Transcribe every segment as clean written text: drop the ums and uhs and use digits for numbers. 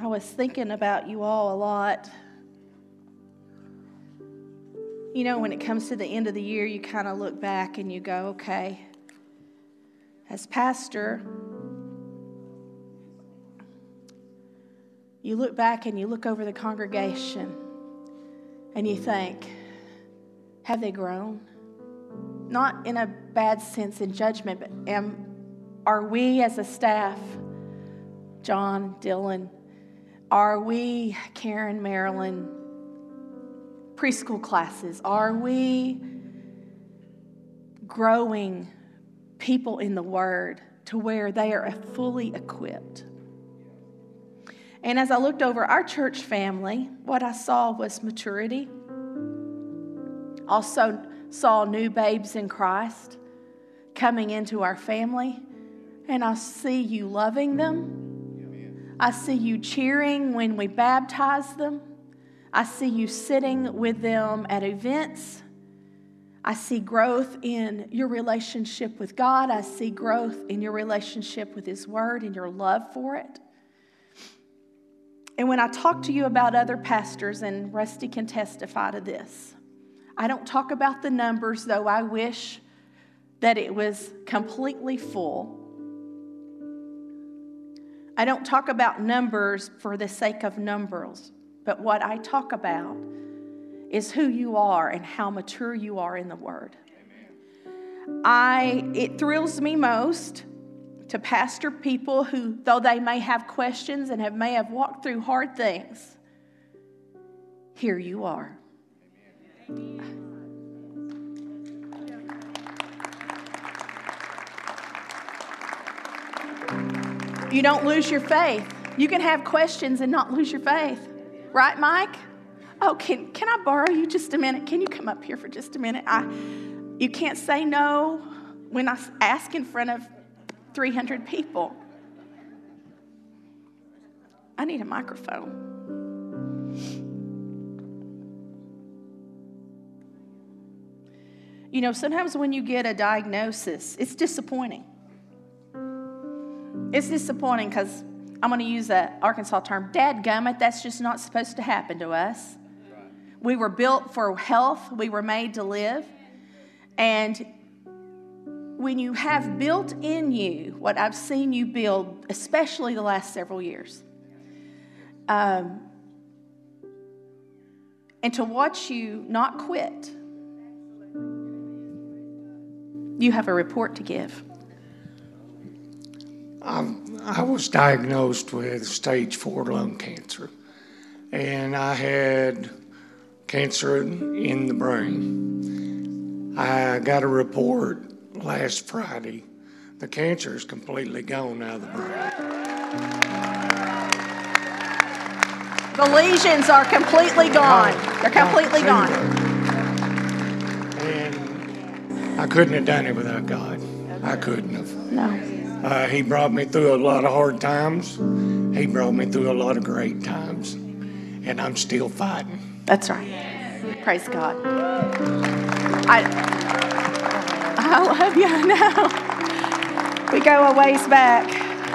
I was thinking about you all a lot. You know, when it comes to the end of the year, you kind of look back and you go, okay, as pastor, you look back and you look over the congregation and you think, have they grown? Not in a bad sense in judgment, but are we as a staff, John, Dylan, are we, Karen, Marilyn, preschool classes, are we growing people in the Word to where they are fully equipped? And as I looked over our church family, what I saw was maturity. Also saw new babes in Christ coming into our family. And I see you loving them. I see you cheering when we baptize them. I see you sitting with them at events. I see growth in your relationship with God. I see growth in your relationship with His Word and your love for it. And when I talk to you about other pastors, and Rusty can testify to this, I don't talk about the numbers, though I wish that it was completely full. I don't talk about numbers for the sake of numbers, but what I talk about is who you are and how mature you are in the Word. It thrills me most to pastor people who, though they may have questions and may have walked through hard things, here you are. You don't lose your faith. You can have questions and not lose your faith. Right, Mike? Oh, can I borrow you just a minute? Can you come up here for just a minute? You can't say no when I ask in front of 300 people. I need a microphone. You know, sometimes when you get a diagnosis, it's disappointing. It's disappointing because I'm going to use an Arkansas term, dadgummit, that's just not supposed to happen to us. We were built for health. We were made to live. And when you have built in you what I've seen you build, especially the last several years, and to watch you not quit, you have a report to give. I was diagnosed with stage 4 lung cancer, and I had cancer in the brain. I got a report last Friday. The cancer is completely gone out of the brain. The lesions are completely gone. They're completely gone. And I couldn't have done it without God. I couldn't have. No. He brought me through a lot of hard times. He brought me through a lot of great times. And I'm still fighting. That's right. Praise God. I love you, I know. We go a ways back.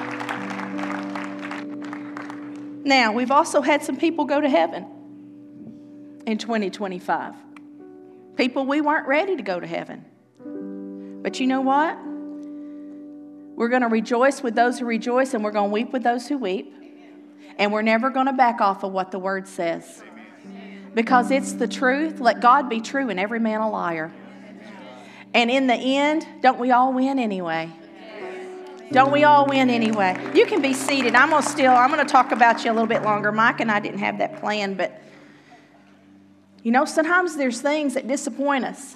Now, we've also had some people go to heaven in 2025. People we weren't ready to go to heaven. But you know what? We're going to rejoice with those who rejoice, and we're going to weep with those who weep. And we're never going to back off of what the Word says. Because it's the truth. Let God be true and every man a liar. And in the end, don't we all win anyway? Don't we all win anyway? You can be seated. I'm going to talk about you a little bit longer. Mike and I didn't have that plan, but you know, sometimes there's things that disappoint us.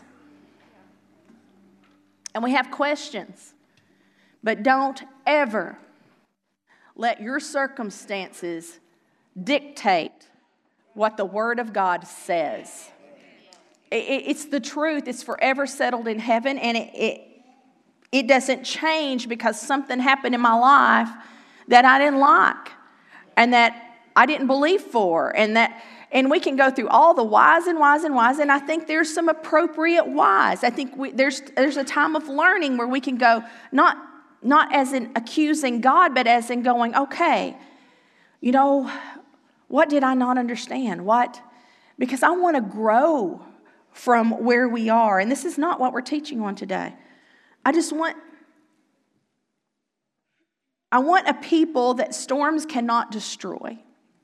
And we have questions. But don't ever let your circumstances dictate what the Word of God says. It's the truth. It's forever settled in heaven, and it doesn't change because something happened in my life that I didn't like and that I didn't believe for, and we can go through all the whys and whys and whys, and I think there's some appropriate whys. I think there's a time of learning where we can go not as in accusing God, but as in going, okay, What did I not understand? Because I want to grow from where we are. And this is not what we're teaching on today. I want a people that storms cannot destroy.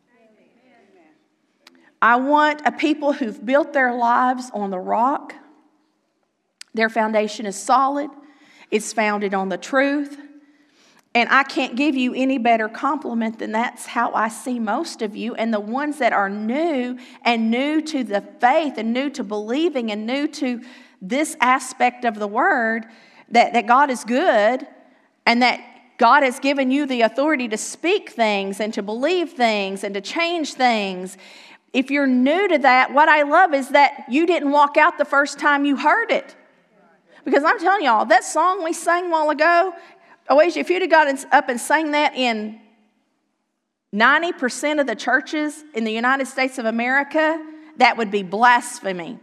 I want a people who've built their lives on the rock. Their foundation is solid. It's founded on the truth. And I can't give you any better compliment than that's how I see most of you. And the ones that are new to the faith and new to believing and new to this aspect of the word, that God is good and that God has given you the authority to speak things and to believe things and to change things. If you're new to that, what I love is that you didn't walk out the first time you heard it. Because I'm telling y'all, that song we sang a while ago, if you'd have gotten up and sang that in 90% of the churches in the United States of America, that would be blasphemy.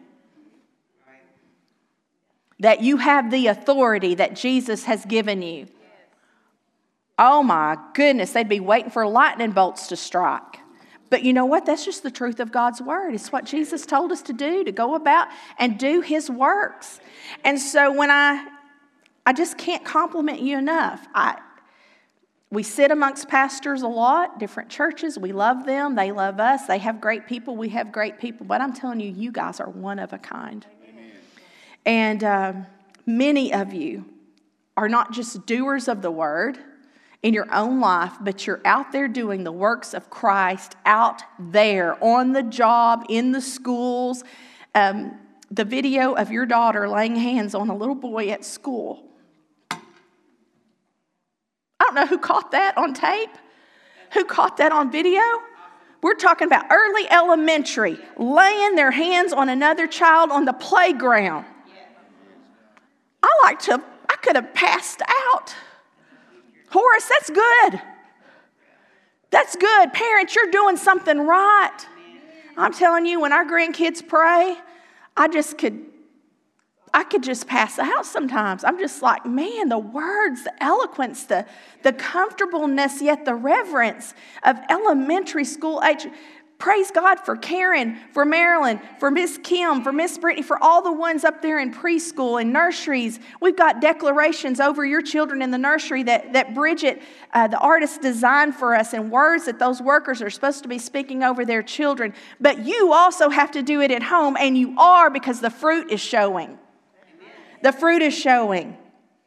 That you have the authority that Jesus has given you. Oh my goodness, they'd be waiting for lightning bolts to strike. But you know what? That's just the truth of God's word. It's what Jesus told us to do, to go about and do his works. And so when I just can't compliment you enough. We sit amongst pastors a lot, different churches. We love them. They love us. They have great people. We have great people. But I'm telling you, you guys are one of a kind. Amen. And many of you are not just doers of the word in your own life, but you're out there doing the works of Christ out there on the job, in the schools. The video of your daughter laying hands on a little boy at school. I don't know who caught that on tape, who caught that on video. We're talking about early elementary, laying their hands on another child on the playground. I could have passed out. Horace, that's good. That's good. Parents, you're doing something right. I'm telling you, when our grandkids pray, I could just pass out sometimes. I'm just like, man, the words, the eloquence, the comfortableness, yet the reverence of elementary school age. Praise God for Karen, for Marilyn, for Miss Kim, for Miss Brittany, for all the ones up there in preschool and nurseries. We've got declarations over your children in the nursery that Bridget, the artist, designed for us, and words that those workers are supposed to be speaking over their children. But you also have to do it at home, and you are, because the fruit is showing. The fruit is showing.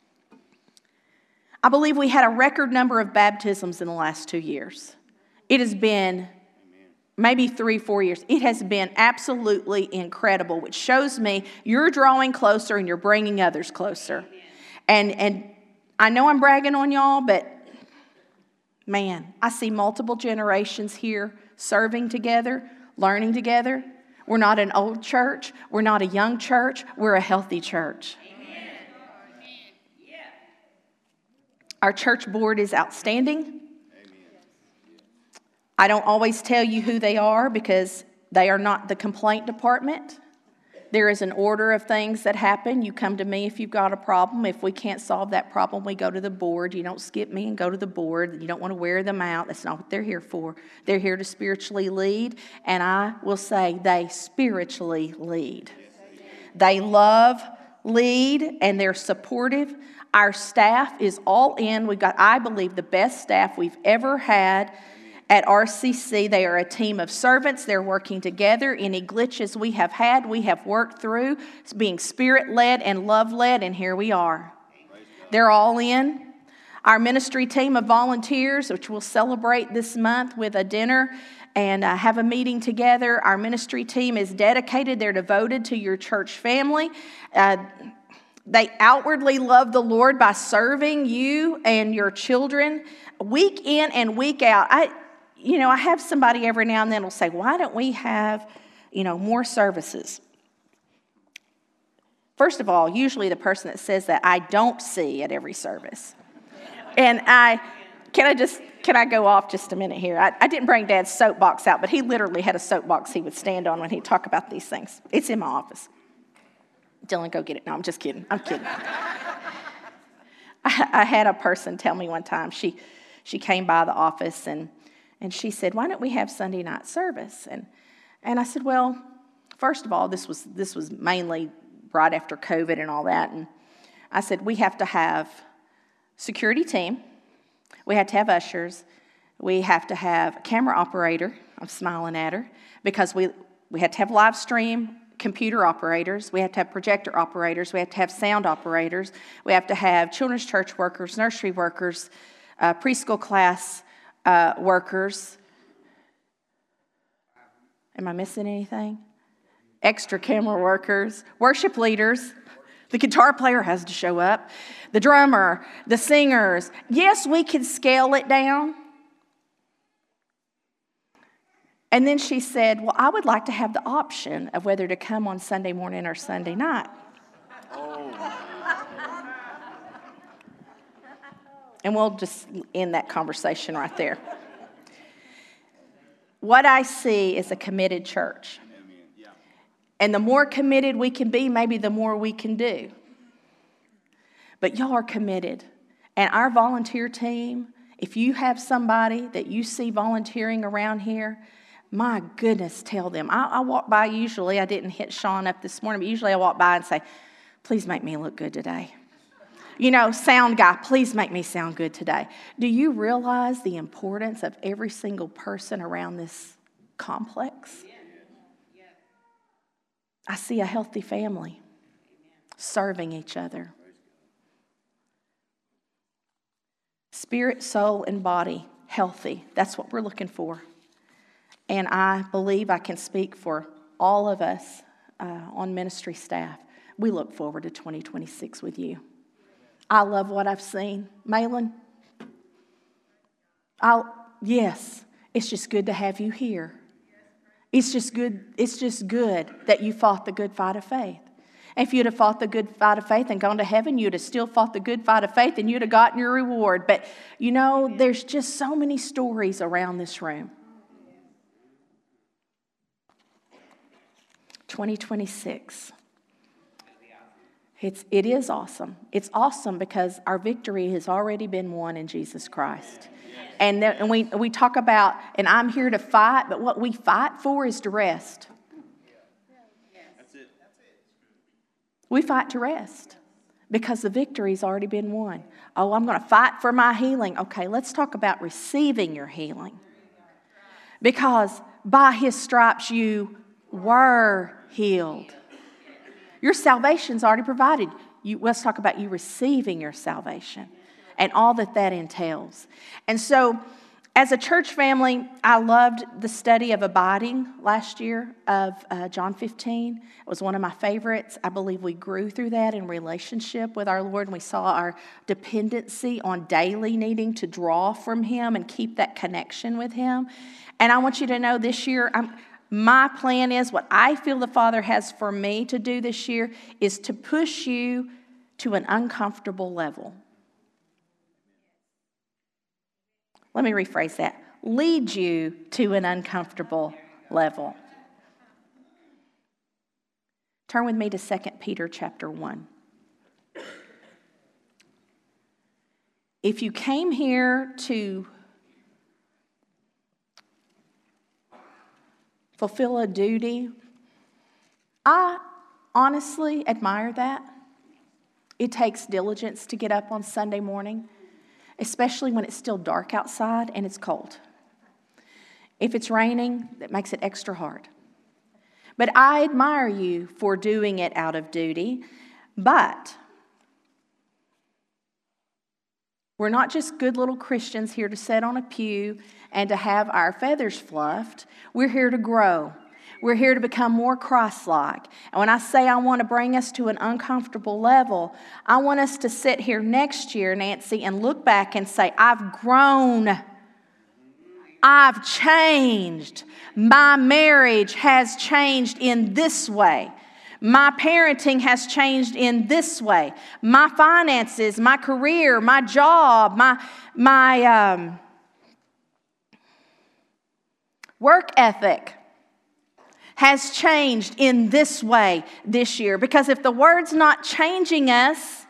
I believe we had a record number of baptisms in the last 2 years. It has been maybe 3-4 years. It has been absolutely incredible, which shows me you're drawing closer and you're bringing others closer. And I know I'm bragging on y'all, but man, I see multiple generations here serving together, learning together. We're not an old church. We're not a young church. We're a healthy church. Amen. Our church board is outstanding. I don't always tell you who they are because they are not the complaint department. There is an order of things that happen. You come to me if you've got a problem. If we can't solve that problem, we go to the board. You don't skip me and go to the board. You don't want to wear them out. That's not what they're here for. They're here to spiritually lead, and I will say they spiritually lead. They love, lead, and they're supportive. Our staff is all in. We've got, I believe, the best staff we've ever had. At RCC, they are a team of servants. They're working together. Any glitches we have had, we have worked through. It's being spirit-led and love-led, and here we are. They're all in. Our ministry team of volunteers, which we'll celebrate this month with a dinner and have a meeting together. Our ministry team is dedicated. They're devoted to your church family. They outwardly love the Lord by serving you and your children week in and week out. I have somebody every now and then will say, why don't we have, more services? First of all, usually the person that says that I don't see at every service. And can I go off just a minute here? I didn't bring Dad's soapbox out, but he literally had a soapbox he would stand on when he'd talk about these things. It's in my office. Dylan, go get it. No, I'm just kidding. I'm kidding. I had a person tell me one time, she came by the office and And she said, why don't we have Sunday night service? And I said, well, first of all, this was mainly right after COVID and all that. And I said, we have to have security team. We have to have ushers. We have to have a camera operator. I'm smiling at her because we had to have live stream computer operators. We have to have projector operators. We have to have sound operators. We have to have children's church workers, nursery workers, preschool class workers. Am I missing anything? Extra camera workers, worship leaders. The guitar player has to show up. The drummer, the singers. Yes, we can scale it down. And then she said, well, I would like to have the option of whether to come on Sunday morning or Sunday night. Oh. And we'll just end that conversation right there. What I see is a committed church. And the more committed we can be, maybe the more we can do. But y'all are committed. And our volunteer team, if you have somebody that you see volunteering around here, my goodness, tell them. I walk by usually. I didn't hit Sean up this morning, but usually I walk by and say, please make me look good today. You know, sound guy, please make me sound good today. Do you realize the importance of every single person around this complex? I see a healthy family serving each other. Spirit, soul, and body, healthy. That's what we're looking for. And I believe I can speak for all of us on ministry staff. We look forward to 2026 with you. I love what I've seen. Malin, yes, it's just good to have you here. It's just good that you fought the good fight of faith. If you'd have fought the good fight of faith and gone to heaven, you'd have still fought the good fight of faith and you'd have gotten your reward. But, you know, there's just so many stories around this room. 2026. It is awesome. It's awesome because our victory has already been won in Jesus Christ. And we talk about, and I'm here to fight, but what we fight for is to rest. That's it. We fight to rest because the victory's already been won. Oh, I'm going to fight for my healing. Okay, let's talk about receiving your healing. Because by His stripes you were healed. Your salvation's already provided. Let's talk about you receiving your salvation and all that entails. And so, as a church family, I loved the study of abiding last year of John 15. It was one of my favorites. I believe we grew through that in relationship with our Lord, and we saw our dependency on daily needing to draw from Him and keep that connection with Him. And I want you to know this year, my plan is, what I feel the Father has for me to do this year is to push you to an uncomfortable level. Let me rephrase that. Lead you to an uncomfortable level. Turn with me to 2 Peter chapter 1. If you came here to fulfill a duty, I honestly admire that. It takes diligence to get up on Sunday morning, especially when it's still dark outside and it's cold. If it's raining, that makes it extra hard. But I admire you for doing it out of duty. But we're not just good little Christians here to sit on a pew and to have our feathers fluffed. We're here to grow. We're here to become more Christ-like. And when I say I want to bring us to an uncomfortable level, I want us to sit here next year, Nancy, and look back and say, I've grown. I've changed. My marriage has changed in this way. My parenting has changed in this way. My finances, my career, my job, my work ethic has changed in this way this year. Because if the Word's not changing us,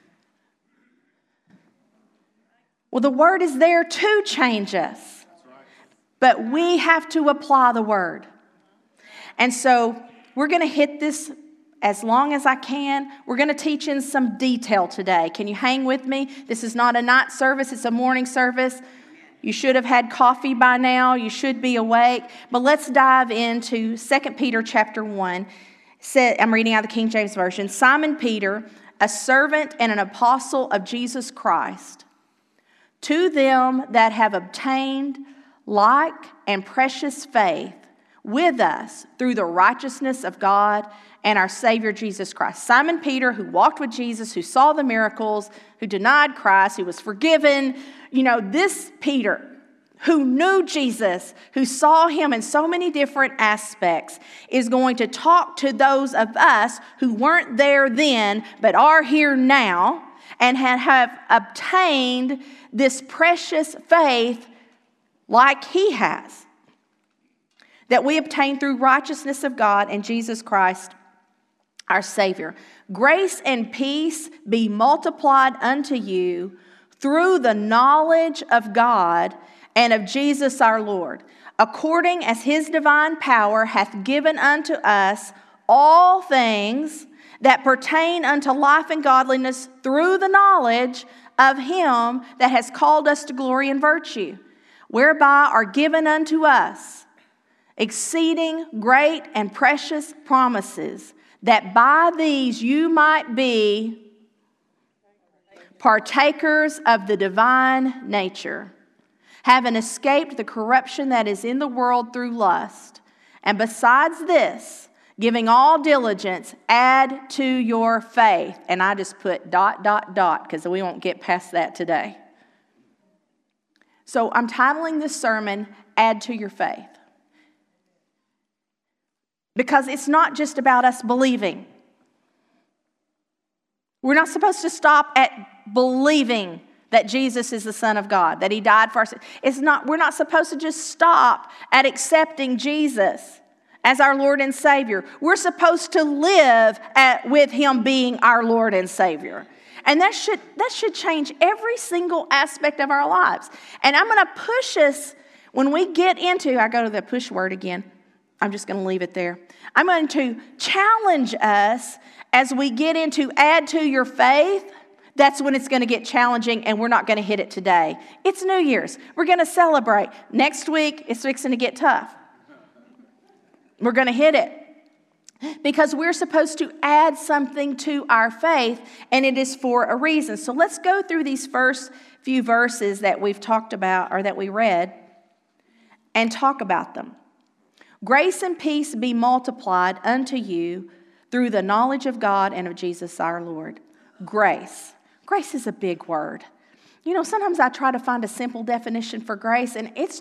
well, the Word is there to change us. But we have to apply the word. And so we're going to hit this as long as I can. We're going to teach in some detail today. Can you hang with me? This is not a night service. It's a morning service. You should have had coffee by now. You should be awake. But let's dive into 2 Peter chapter 1. I'm reading out the King James Version. Simon Peter, a servant and an apostle of Jesus Christ, to them that have obtained like and precious faith with us through the righteousness of God and our Savior Jesus Christ. Simon Peter, who walked with Jesus, who saw the miracles, who denied Christ, who was forgiven. This Peter, who knew Jesus, who saw him in so many different aspects, is going to talk to those of us who weren't there then, but are here now, and have obtained this precious faith like he has, that we obtain through righteousness of God and Jesus Christ, our Savior. Grace and peace be multiplied unto you through the knowledge of God and of Jesus our Lord, according as his divine power hath given unto us all things that pertain unto life and godliness through the knowledge of him that has called us to glory and virtue, whereby are given unto us exceeding great and precious promises, that by these you might be partakers of the divine nature, having escaped the corruption that is in the world through lust. And besides this, giving all diligence, add to your faith. And I just put ... because we won't get past that today. So I'm titling this sermon, Add to Your Faith. Because it's not just about us believing. We're not supposed to stop at believing that Jesus is the Son of God, that he died for us. We're not supposed to just stop at accepting Jesus as our Lord and Savior. We're supposed to live with him being our Lord and Savior. And that should change every single aspect of our lives. And I'm going to push us when we get into, I go to the push word again. I'm just going to leave it there. I'm going to challenge us as we get into add to your faith. That's when it's going to get challenging, and we're not going to hit it today. It's New Year's. We're going to celebrate. Next week, it's fixing to get tough. We're going to hit it. Because we're supposed to add something to our faith, and it is for a reason. So let's go through these first few verses that we've talked about, or that we read, and talk about them. Grace and peace be multiplied unto you through the knowledge of God and of Jesus our Lord. Grace. Grace is a big word. Sometimes I try to find a simple definition for grace, and it's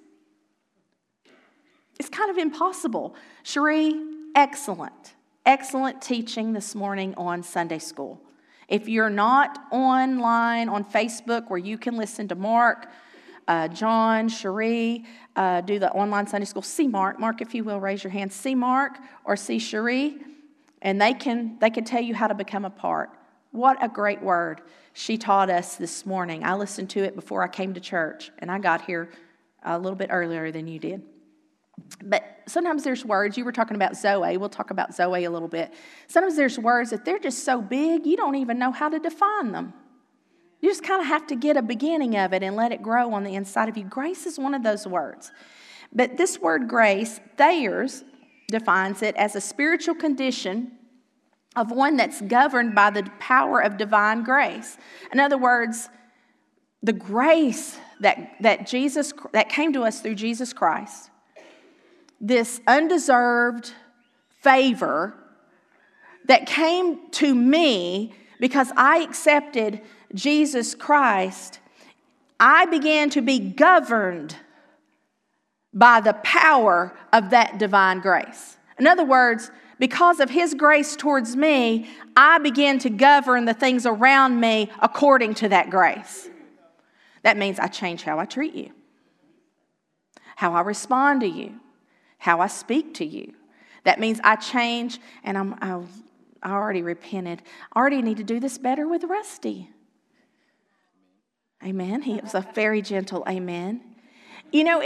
kind of impossible. Cherie, excellent teaching this morning on Sunday school. If you're not online on Facebook where you can listen to Mark, John, Cherie, do the online Sunday school, see Mark. Mark, if you will, raise your hand. See Mark or see Cherie, and they can tell you how to become a part. What a great word she taught us this morning. I listened to it before I came to church, and I got here a little bit earlier than you did. But sometimes there's words, you were talking about Zoe, we'll talk about Zoe a little bit. Sometimes there's words that they're just so big, you don't even know how to define them. You just kind of have to get a beginning of it and let it grow on the inside of you. Grace is one of those words. But this word grace, Thayers defines it as a spiritual condition of one that's governed by the power of divine grace. In other words, the grace that came to us through Jesus Christ, this undeserved favor that came to me because I accepted Jesus Christ, I began to be governed by the power of that divine grace. In other words, because of his grace towards me, I began to govern the things around me according to that grace. That means I change how I treat you, how I respond to you, how I speak to you. That means I change, and I already repented. I already need to do this better with Rusty. Amen. He was a very gentle amen.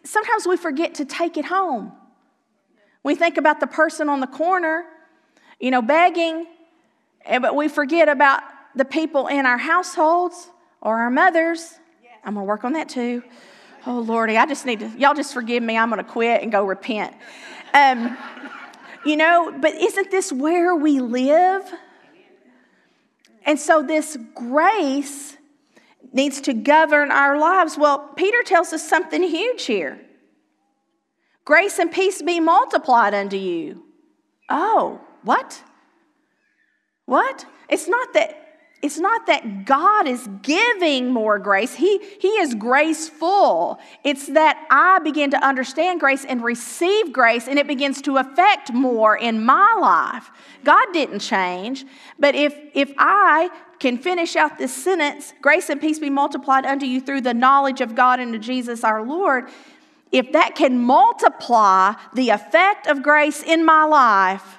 sometimes we forget to take it home. We think about the person on the corner, begging, but we forget about the people in our households or our mothers. I'm going to work on that too. Oh, Lordy, y'all just forgive me. I'm going to quit and go repent. But isn't this where we live? And so this grace needs to govern our lives. Well, Peter tells us something huge here. Grace and peace be multiplied unto you. Oh, what? What? It's not that God is giving more grace. He is graceful. It's that I begin to understand grace and receive grace, and it begins to affect more in my life. God didn't change, but if I can finish out this sentence, grace and peace be multiplied unto you through the knowledge of God and of Jesus our Lord, if that can multiply the effect of grace in my life,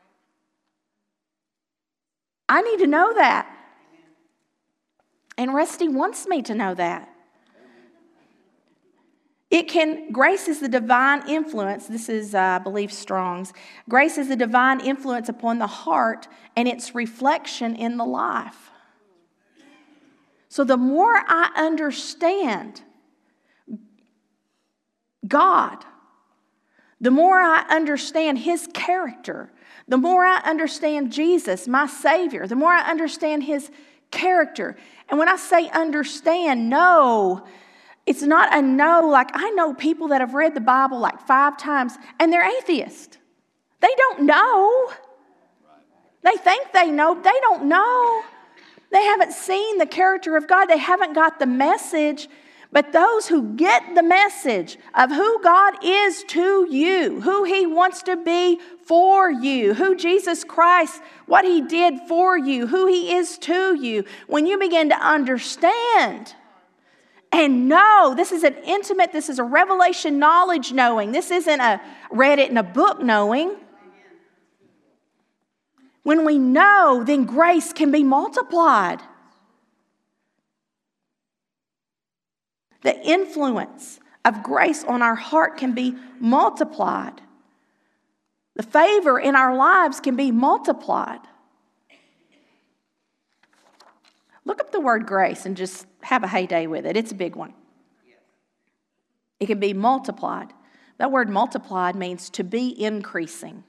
I need to know that. And Rusty wants me to know that. Grace is the divine influence. This is, I believe, Strong's. Grace is the divine influence upon the heart and its reflection in the life. So the more I understand God, the more I understand His character, the more I understand Jesus, my Savior, the more I understand His character. And when I say understand, know, it's not a know. Like, I know people that have read the Bible like 5 times and they're atheists. They don't know. They think they know. They don't know. They haven't seen the character of God. They haven't got the message. But those who get the message of who God is to you, who He wants to be for you, who Jesus Christ, what He did for you, who He is to you, when you begin to understand and know, this is an intimate, this is a revelation knowledge knowing. This isn't a read it in a book knowing. When we know, then grace can be multiplied. The influence of grace on our heart can be multiplied. The favor in our lives can be multiplied. Look up the word grace and just have a heyday with it. It's a big one. It can be multiplied. That word multiplied means to be increasing.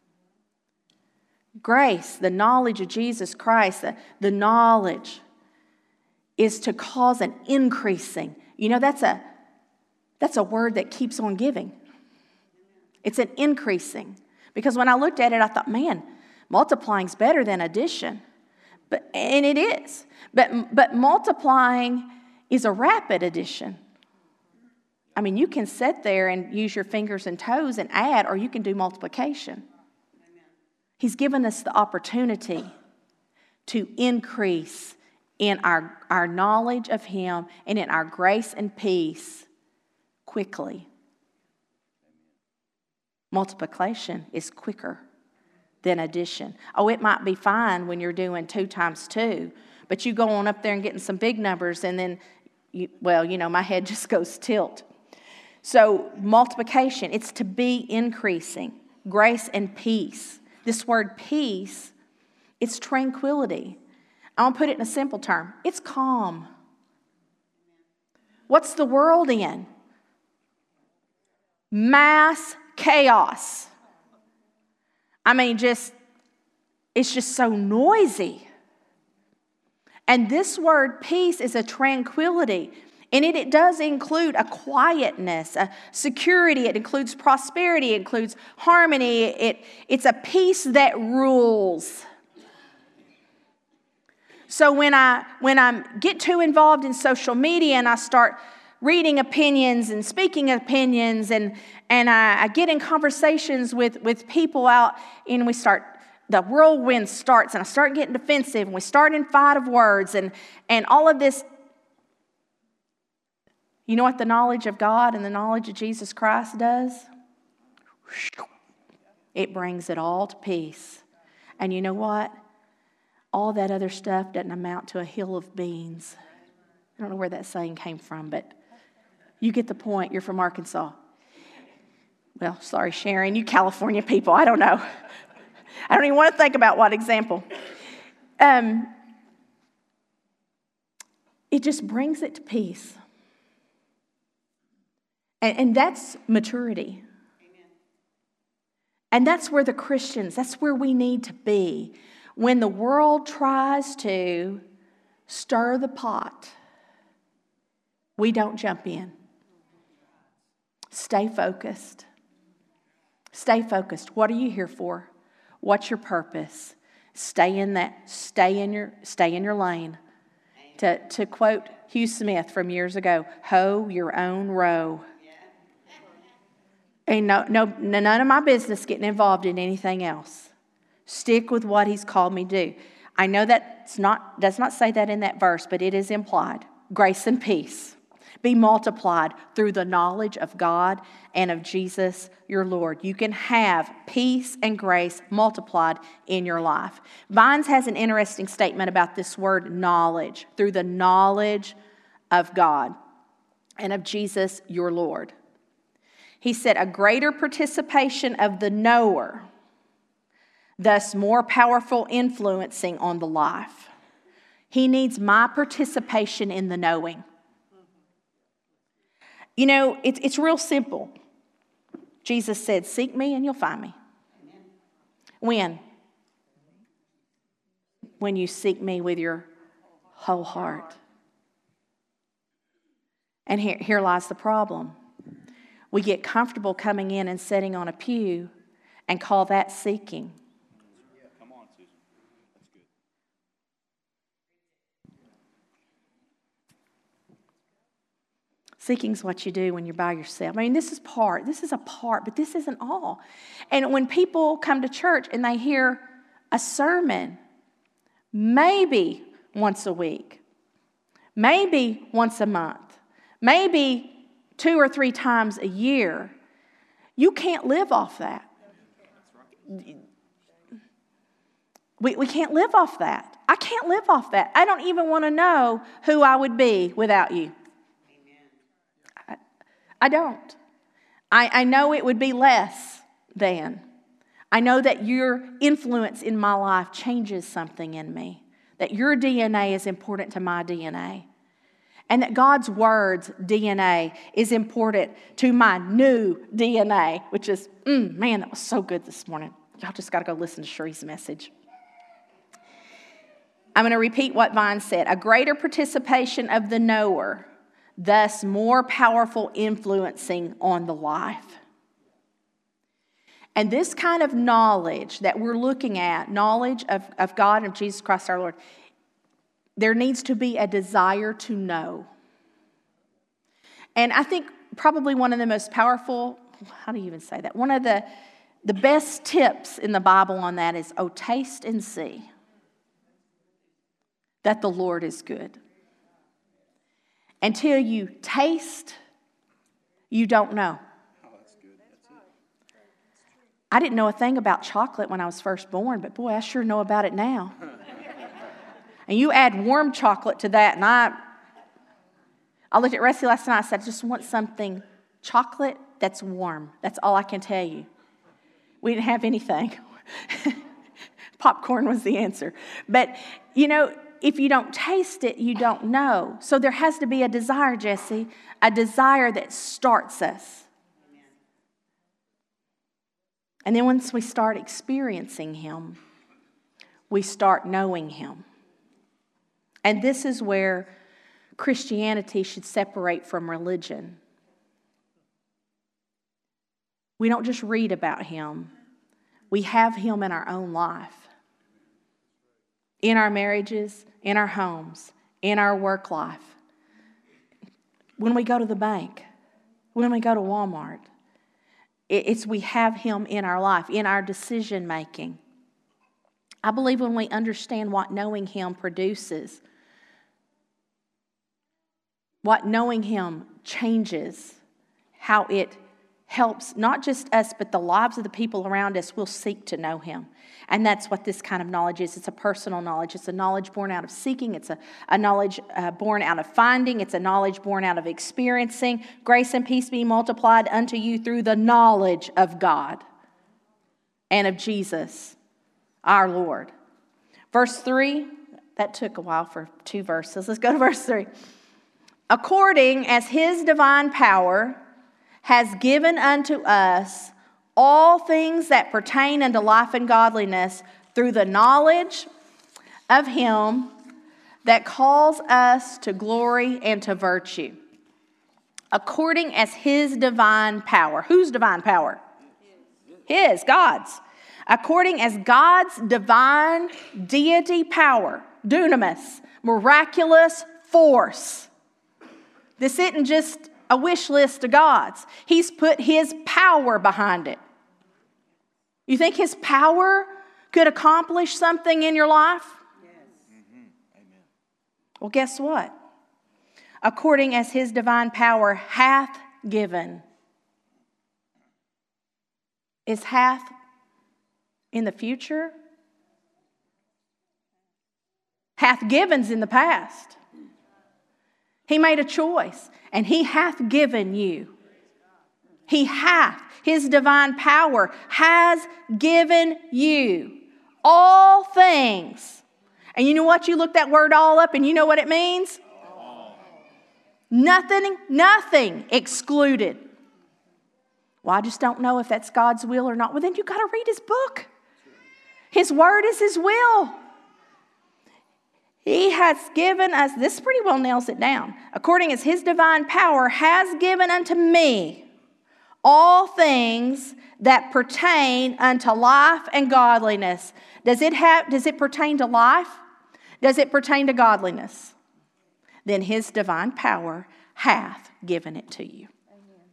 Grace, the knowledge of Jesus Christ, the knowledge is to cause an increasing. That's a word that keeps on giving. It's an increasing. Because when I looked at it, I thought, man, multiplying's better than addition. And it is. But multiplying is a rapid addition. I mean, you can sit there and use your fingers and toes and add, or you can do multiplication. He's given us the opportunity to increase in our knowledge of Him and in our grace and peace quickly. Multiplication is quicker than addition. Oh, it might be fine when you're doing 2 times 2, but you go on up there and getting some big numbers and then, my head just goes tilt. So multiplication, it's to be increasing. Grace and peace. This word peace, it's tranquility. I'm going to put it in a simple term. It's calm. What's the world in? Mass chaos. I mean, it's just so noisy. And this word peace is a tranquility. And it does include a quietness, a security. It includes prosperity. It includes harmony. It's a peace that rules. So when I get too involved in social media and I start reading opinions and speaking opinions and I get in conversations with people out and the whirlwind starts and I start getting defensive and we start in fight of words and all of this. You know what the knowledge of God and the knowledge of Jesus Christ does? It brings it all to peace. And you know what? All that other stuff doesn't amount to a hill of beans. I don't know where that saying came from, but You get the point. You're from Arkansas. Well, sorry, Sharon, you California people, I don't know. I don't even want to think about what example. It just brings it to peace. And that's maturity. Amen. And that's where the Christians, that's where we need to be. When the world tries to stir the pot, we don't jump in. Stay focused. Stay focused. What are you here for? What's your purpose? Stay in that. Stay in your lane. To quote Hugh Smith from years ago, hoe your own row. Ain't none of my business getting involved in anything else. Stick with what He's called me to do. I know that does not say that in that verse, but it is implied. Grace and peace be multiplied through the knowledge of God and of Jesus your Lord. You can have peace and grace multiplied in your life. Vines has an interesting statement about this word knowledge, through the knowledge of God and of Jesus your Lord. He said, a greater participation of the knower, thus more powerful influencing on the life. He needs my participation in the knowing. You know, it's real simple. Jesus said, seek me and you'll find me. Amen. When you seek me with your whole heart. And here lies the problem. We get comfortable coming in and sitting on a pew and call that seeking. Come on, Susan. That's good. Seeking's what you do when you're by yourself. I mean, this is a part, but this isn't all. And when people come to church and they hear a sermon, maybe once a week, maybe once a month, maybe 2 or 3 times a year, you can't live off that. We can't live off that. I can't live off that. I don't even want to know who I would be without you. I don't. I know it would be less than. I know that your influence in my life changes something in me. That your DNA is important to my DNA. And that God's Word's DNA is important to my new DNA, which is, man, that was so good this morning. Y'all just got to go listen to Sheree's message. I'm going to repeat what Vine said. A greater participation of the knower, thus more powerful influencing on the life. And this kind of knowledge that we're looking at, knowledge of God and of Jesus Christ our Lord, there needs to be a desire to know. And I think probably one of the most powerful, how do you even say that? One of the best tips in the Bible on that is, oh, taste and see that the Lord is good. Until you taste, you don't know. Oh, that's good. That's it. I didn't know a thing about chocolate when I was first born, but boy, I sure know about it now. And you add warm chocolate to that, and I looked at Rusty last night, I said, I just want something chocolate that's warm. That's all I can tell you. We didn't have anything. Popcorn was the answer. But, you know, if you don't taste it, you don't know. So there has to be a desire, Jesse, a desire that starts us. And then once we start experiencing Him, we start knowing Him. And this is where Christianity should separate from religion. We don't just read about Him. We have Him in our own life. In our marriages, in our homes, in our work life. When we go to the bank, when we go to Walmart, we have Him in our life, in our decision making. I believe when we understand what knowing Him produces, what knowing Him changes, how it helps not just us, but the lives of the people around us will seek to know Him. And that's what this kind of knowledge is. It's a personal knowledge. It's a knowledge born out of seeking. It's a knowledge born out of finding. It's a knowledge born out of experiencing. Grace and peace be multiplied unto you through the knowledge of God and of Jesus, our Lord. Verse 3, that took a while for 2 verses. Let's go to verse 3. According as His divine power has given unto us all things that pertain unto life and godliness through the knowledge of Him that calls us to glory and to virtue. According as His divine power. Whose divine power? His, God's. According as God's divine deity power, dunamis, miraculous force. This isn't just a wish list of God's. He's put His power behind it. You think His power could accomplish something in your life? Yes. Mm-hmm. Amen. Well, guess what? According as His divine power hath given. Is hath in the future? Hath given's in the past. He made a choice, and He hath given you. He hath. His divine power has given you all things. And you know what? You look that word all up, and you know what it means? Nothing excluded. Well, I just don't know if that's God's will or not. Well, then you got to read His book. His word is His will. He has given us, this pretty well nails it down. According as His divine power has given unto me all things that pertain unto life and godliness. Does it pertain to life? Does it pertain to godliness? Then His divine power hath given it to you. Amen.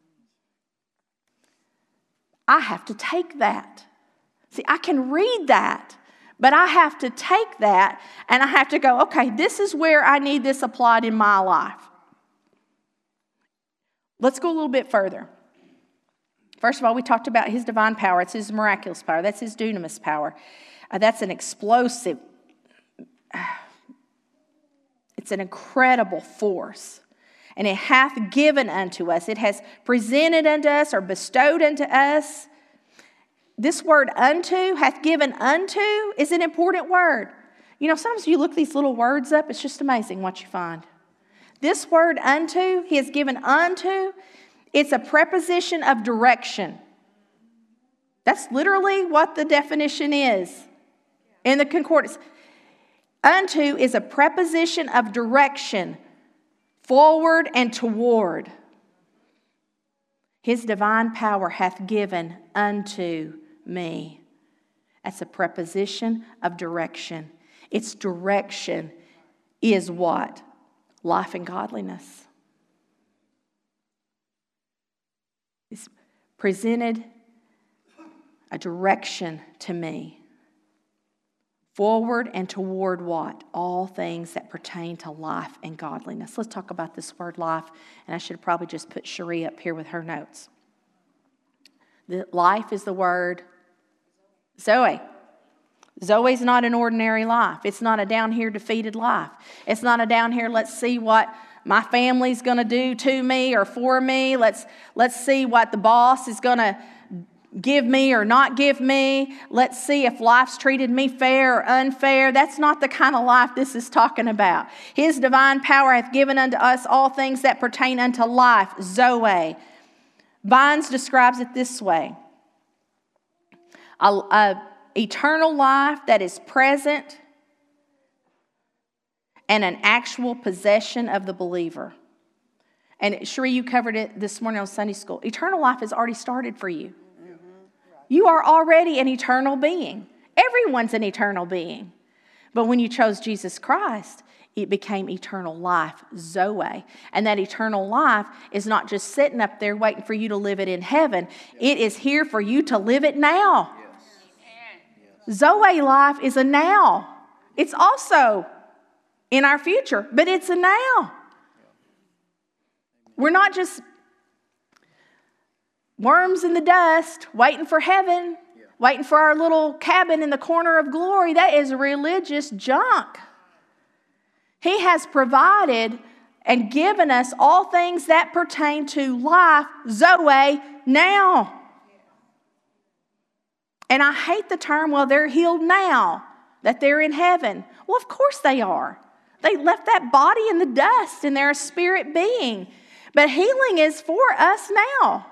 I have to take that. See, I can read that. But I have to take that and I have to go, okay, this is where I need this applied in my life. Let's go a little bit further. First of all, we talked about His divine power. It's His miraculous power. That's His dunamis power. That's an explosive, it's an incredible force. And it hath given unto us. It has presented unto us or bestowed unto us. This word unto, hath given unto, is an important word. You know, sometimes you look these little words up, it's just amazing what you find. This word unto, He has given unto, it's a preposition of direction. That's literally what the definition is in the concordance. Unto is a preposition of direction, forward and toward. His divine power hath given unto me. That's a preposition of direction. Its direction is what? Life and godliness. It's presented a direction to me. Forward and toward what? All things that pertain to life and godliness. Let's talk about this word life. And I should probably just put Cherie up here with her notes. The life is the word Zoe. Zoe is not an ordinary life. It's not a down here defeated life. It's not a down here, let's see what my family's going to do to me or for me. Let's see what the boss is going to give me or not give me. Let's see if life's treated me fair or unfair. That's not the kind of life this is talking about. His divine power hath given unto us all things that pertain unto life, Zoe. Vines describes it this way. A eternal life that is present and an actual possession of the believer. And Cherie, you covered it this morning on Sunday school. Eternal life has already started for you. You are already an eternal being. Everyone's an eternal being. But when you chose Jesus Christ, it became eternal life, Zoe. And that eternal life is not just sitting up there waiting for you to live it in heaven. It is here for you to live it now. Yes. Zoe life is a now. It's also in our future, but it's a now. We're not just worms in the dust, waiting for heaven, waiting for our little cabin in the corner of glory. That is religious junk. He has provided and given us all things that pertain to life, Zoe, now. And I hate the term, well, they're healed now, that they're in heaven. Well, of course they are. They left that body in the dust and they're a spirit being. But healing is for us now.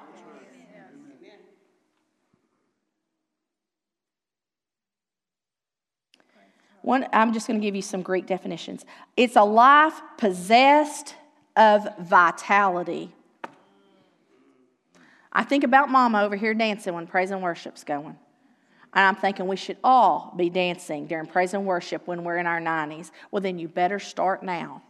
I'm just going to give you some Greek definitions. It's a life possessed of vitality. I think about Mama over here dancing when praise and worship's going. And I'm thinking we should all be dancing during praise and worship when we're in our 90s. Well, then you better start now.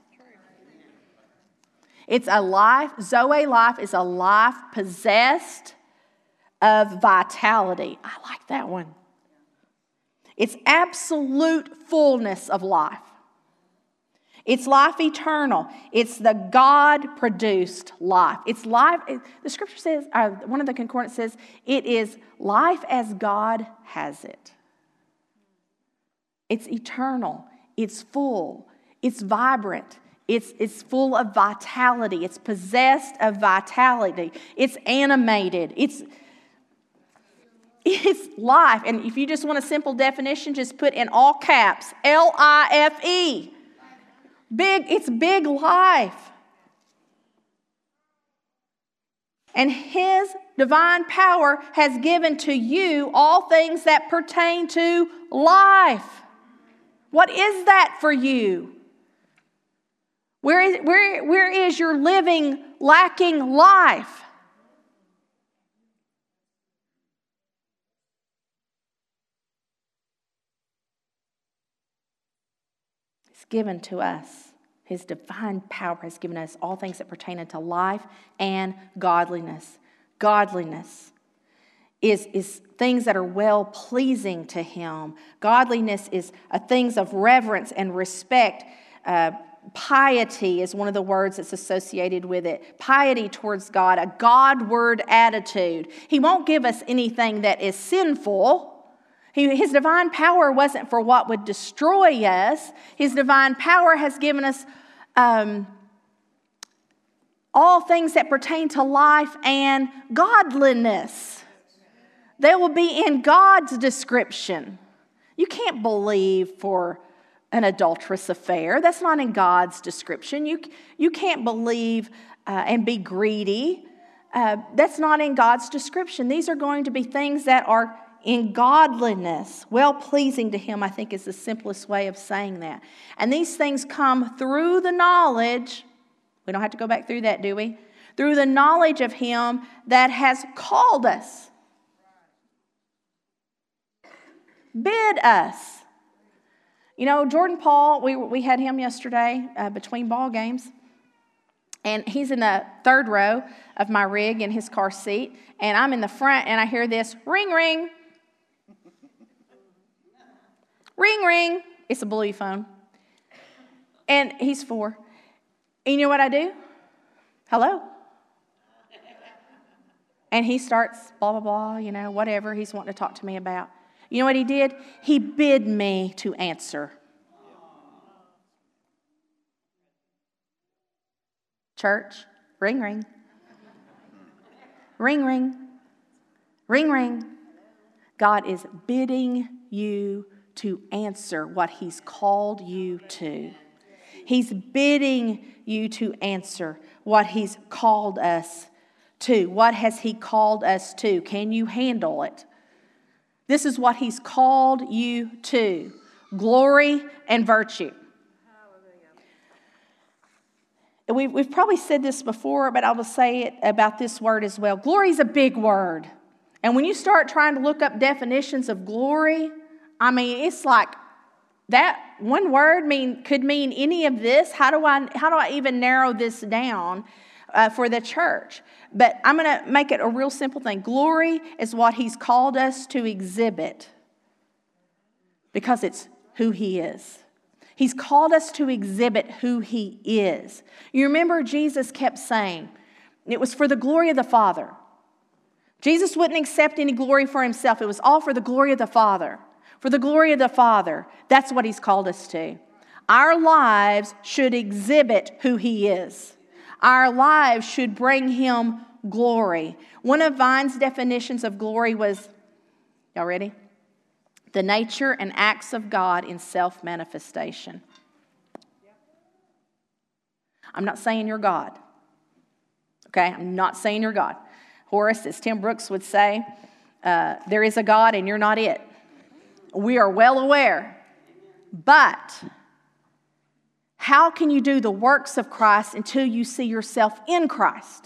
It's a life, Zoe life is a life possessed of vitality. I like that one. It's absolute fullness of life. It's life eternal. It's the God-produced life. It's life, the scripture says, one of the concordance says, it is life as God has it. It's eternal. It's full. It's vibrant. It's full of vitality. It's possessed of vitality. It's animated. It's life. And if you just want a simple definition, just put in all caps, L-I-F-E. It's big life. And His divine power has given to you all things that pertain to life. What is that for you? Where is your living lacking life? Given to us. His divine power has given us all things that pertain unto life and godliness. Godliness is things that are well-pleasing to Him. Godliness is things of reverence and respect. Piety is one of the words that's associated with it. Piety towards God, a Godward attitude. He won't give us anything that is sinful. His divine power wasn't for what would destroy us. His divine power has given us all things that pertain to life and godliness. They will be in God's description. You can't believe for an adulterous affair. That's not in God's description. You can't believe and be greedy. That's not in God's description. These are going to be things that are in godliness, well-pleasing to Him, I think is the simplest way of saying that. And these things come through the knowledge, we don't have to go back through that, do we? Through the knowledge of Him that has called us. Bid us. You know, Jordan Paul, we had him yesterday between ball games. And he's in the third row of my rig in his car seat. And I'm in the front and I hear this, ring, ring. Ring, ring. It's a blue phone. And he's 4. And you know what I do? Hello. And he starts blah, blah, blah, you know, whatever he's wanting to talk to me about. You know what he did? He bid me to answer. Church, ring, ring. Ring, ring. Ring, ring. God is bidding you to answer what He's called you to. He's bidding you to answer what He's called us to. What has He called us to? Can you handle it? This is what He's called you to. Glory and virtue. We've probably said this before, but I will say it about this word as well. Glory is a big word. And when you start trying to look up definitions of glory, I mean, it's like that one word could mean any of this. How do I even narrow this down for the church? But I'm going to make it a real simple thing. Glory is what He's called us to exhibit because it's who He is. He's called us to exhibit who He is. You remember Jesus kept saying, it was for the glory of the Father. Jesus wouldn't accept any glory for himself. It was all for the glory of the Father. For the glory of the Father. That's what he's called us to. Our lives should exhibit who he is. Our lives should bring him glory. One of Vine's definitions of glory was, y'all ready? The nature and acts of God in self-manifestation. I'm not saying you're God. Okay? I'm not saying you're God. Horace, as Tim Brooks would say, there is a God and you're not it. We are well aware. But how can you do the works of Christ until you see yourself in Christ?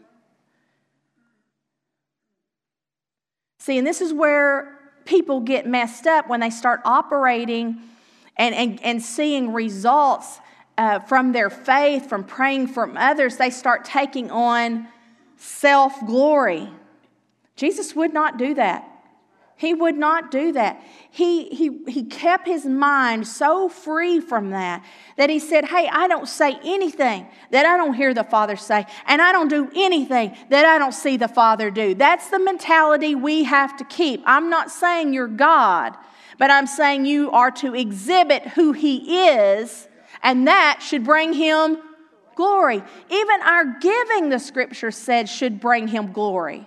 See, and this is where people get messed up when they start operating and seeing results from their faith, from praying for others. They start taking on self-glory. Jesus would not do that. He would not do that. He kept his mind so free from that he said, hey, I don't say anything that I don't hear the Father say, and I don't do anything that I don't see the Father do. That's the mentality we have to keep. I'm not saying you're God, but I'm saying you are to exhibit who he is, and that should bring him glory. Even our giving, the Scripture said, should bring him glory.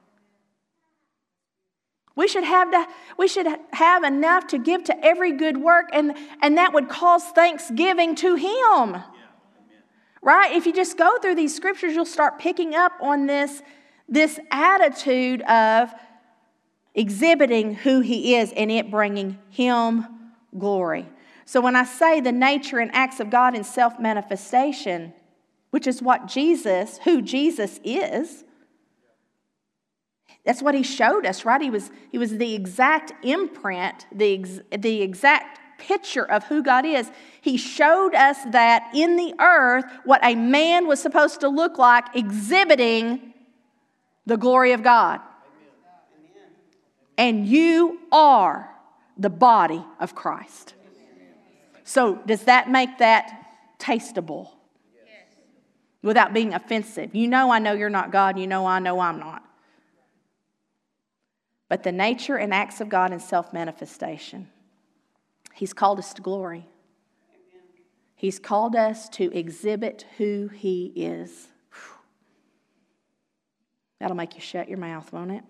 We should have enough to give to every good work, and that would cause thanksgiving to him. Right? If you just go through these scriptures, you'll start picking up on this attitude of exhibiting who he is and it bringing him glory. So when I say the nature and acts of God in self-manifestation, which is who Jesus is, that's what he showed us, right? He was the exact imprint, the exact picture of who God is. He showed us that in the earth, what a man was supposed to look like, exhibiting the glory of God. And you are the body of Christ. So does that make that tasteable? Without being offensive. You know I know you're not God. You know I know I'm not. But the nature and acts of God in self-manifestation. He's called us to glory. He's called us to exhibit who he is. That'll make you shut your mouth, won't it?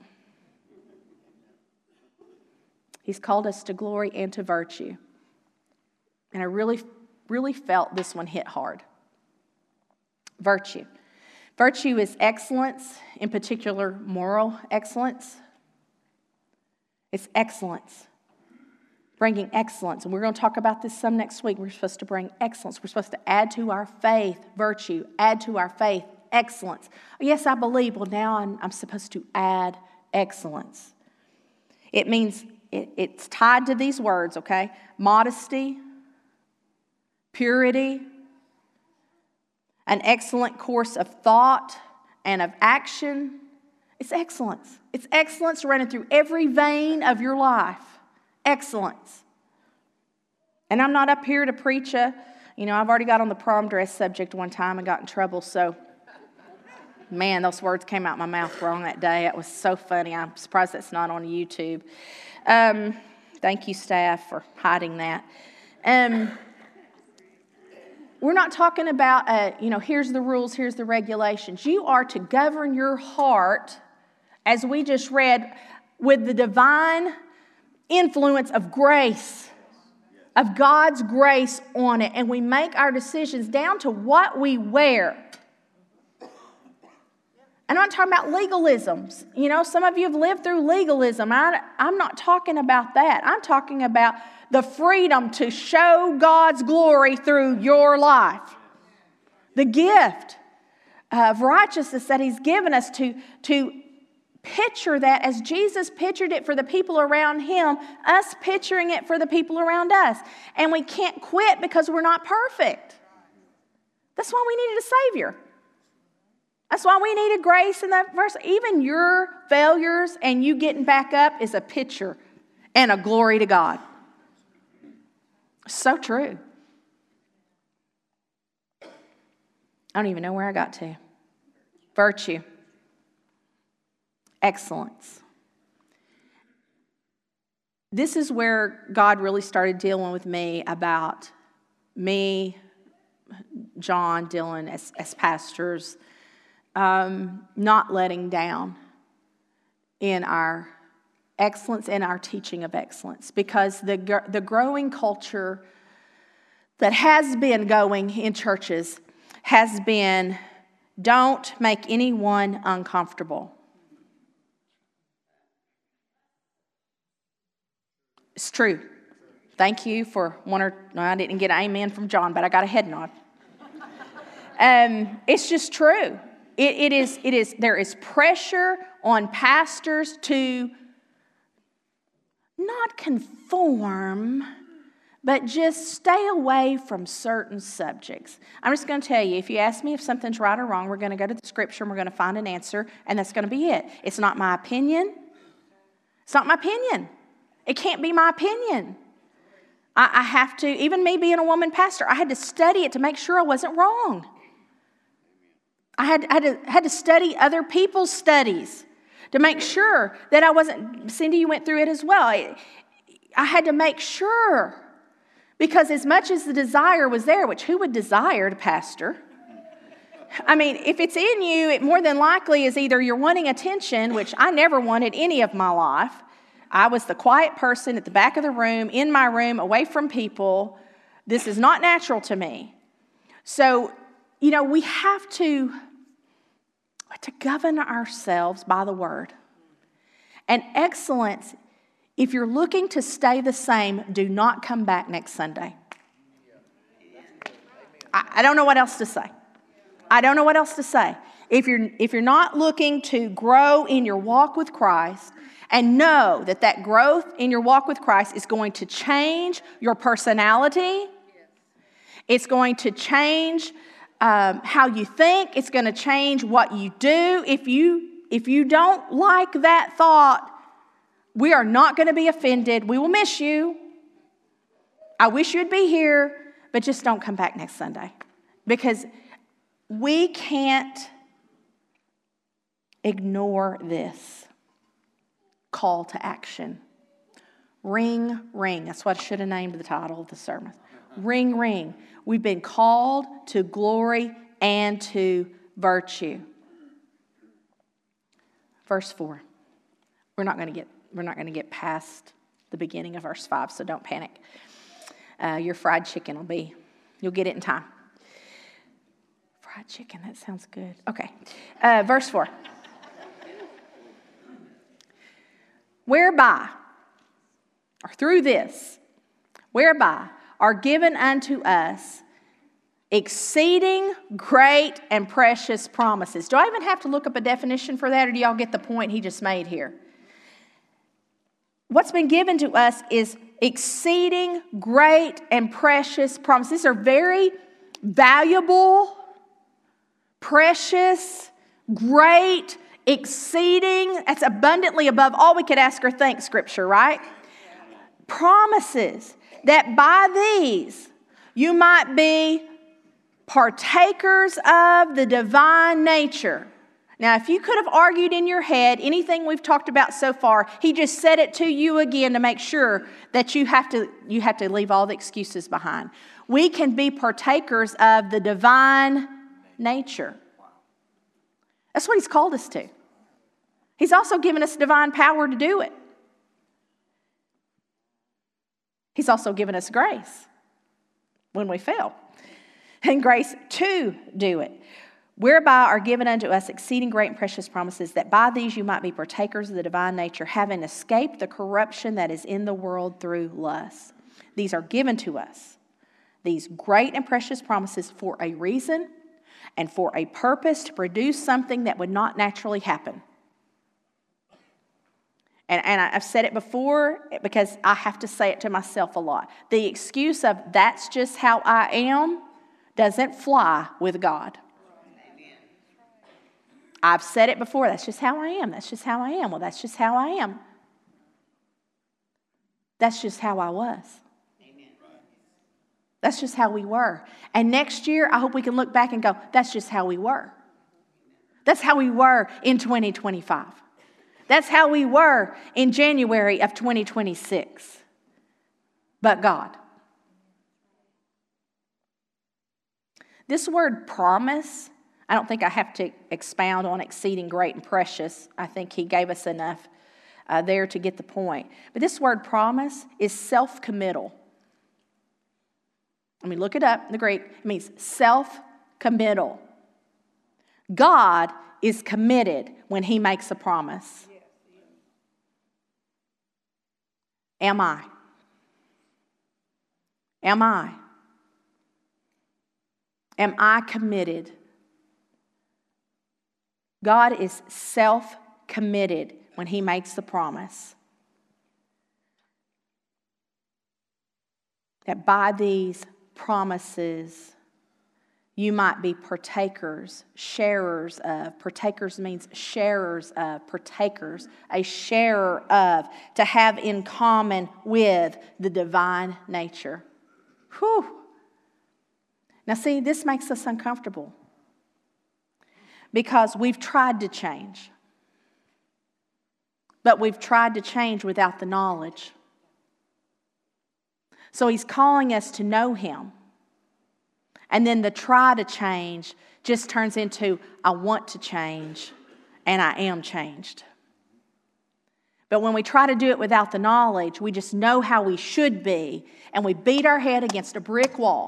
He's called us to glory and to virtue. And I really, really felt this one hit hard. Virtue. Virtue is excellence, in particular moral excellence. It's excellence. Bringing excellence. And we're going to talk about this some next week. We're supposed to bring excellence. We're supposed to add to our faith virtue. Add to our faith excellence. Yes, I believe. Well, now I'm supposed to add excellence. It means it's tied to these words, okay? Modesty, purity, an excellent course of thought and of action. It's excellence. It's excellence running through every vein of your life. Excellence. And I'm not up here to preach I've already got on the prom dress subject one time and got in trouble, so man, those words came out my mouth wrong that day. It was so funny. I'm surprised that's not on YouTube. Thank you, staff, for hiding that. We're not talking about, here's the rules, here's the regulations. You are to govern your heart, as we just read, with the divine influence of grace, of God's grace on it. And we make our decisions down to what we wear. And I'm not talking about legalisms. Some of you have lived through legalism. I'm not talking about that. I'm talking about the freedom to show God's glory through your life. The gift of righteousness that he's given us to picture that as Jesus pictured it for the people around him, us picturing it for the people around us. And we can't quit because we're not perfect. That's why we needed a Savior. That's why we needed grace in that verse. Even your failures and you getting back up is a picture and a glory to God. So true. I don't even know where I got to. Virtue. excellence. This is where God really started dealing with me about me, John, Dylan, as pastors, not letting down in our excellence and our teaching of excellence. Because the growing culture that has been going in churches has been, don't make anyone uncomfortable. It's true. Thank you for I didn't get an amen from John, but I got a head nod. It's just true. It is. There is pressure on pastors to not conform, but just stay away from certain subjects. I'm just going to tell you, if you ask me if something's right or wrong, we're going to go to the scripture and we're going to find an answer, and that's going to be it. It's not my opinion. It's not my opinion. It can't be my opinion. I have to, even me being a woman pastor, I had to study it to make sure I wasn't wrong. I had to study other people's studies to make sure that I wasn't. Cindy, you went through it as well. I had to make sure, because as much as the desire was there, which who would desire to pastor? I mean, if it's in you, it more than likely is either you're wanting attention, which I never wanted any of my life. I was the quiet person at the back of the room, in my room, away from people. This is not natural to me. So, we have to govern ourselves by the word. And excellence, if you're looking to stay the same, do not come back next Sunday. I don't know what else to say. I don't know what else to say. If you're not looking to grow in your walk with Christ, and know that growth in your walk with Christ is going to change your personality. It's going to change how you think. It's going to change what you do. If you don't like that thought, we are not going to be offended. We will miss you. I wish you'd be here, but just don't come back next Sunday. Because we can't ignore this call to action. Ring, ring. That's what I should have named the title of the sermon. Ring, ring. We've been called to glory and to virtue. Verse 4. We're not going to get past the beginning of verse 5, so don't panic. Your fried chicken you'll get it in time. Fried chicken, that sounds good. Okay. Verse 4. Whereby are given unto us exceeding great and precious promises. Do I even have to look up a definition for that, or do y'all get the point he just made here? What's been given to us is exceeding great and precious promises. These are very valuable, precious, great, exceeding, that's abundantly above all we could ask or think, scripture, right? Promises that by these you might be partakers of the divine nature. Now, if you could have argued in your head anything we've talked about so far, he just said it to you again to make sure that you have to leave all the excuses behind. We can be partakers of the divine nature. That's what he's called us to. He's also given us divine power to do it. He's also given us grace when we fail, and grace to do it. Whereby are given unto us exceeding great and precious promises, that by these you might be partakers of the divine nature, having escaped the corruption that is in the world through lust. These are given to us, these great and precious promises, for a reason and for a purpose, to produce something that would not naturally happen. And I've said it before because I have to say it to myself a lot. The excuse of that's just how I am doesn't fly with God. I've said it before. That's just how I am. That's just how I am. Well, that's just how I am. That's just how I was. That's just how we were. And next year, I hope we can look back and go, that's just how we were. That's how we were in 2025. That's how we were in January of 2026. But God. This word promise, I don't think I have to expound on exceeding great and precious. I think he gave us enough there to get the point. But this word promise is self-committal. Let me look it up in the Greek. It means self-committal. God is committed when he makes a promise. Am I? Am I? Am I committed? God is self-committed when he makes the promise that by these promises you might be partakers, sharers of. Partakers means sharers of, partakers, a sharer of, to have in common with the divine nature. Whew. Now see, this makes us uncomfortable because we've tried to change. But we've tried to change without the knowledge. So he's calling us to know him. And then the try to change just turns into I want to change and I am changed. But when we try to do it without the knowledge, we just know how we should be and we beat our head against a brick wall.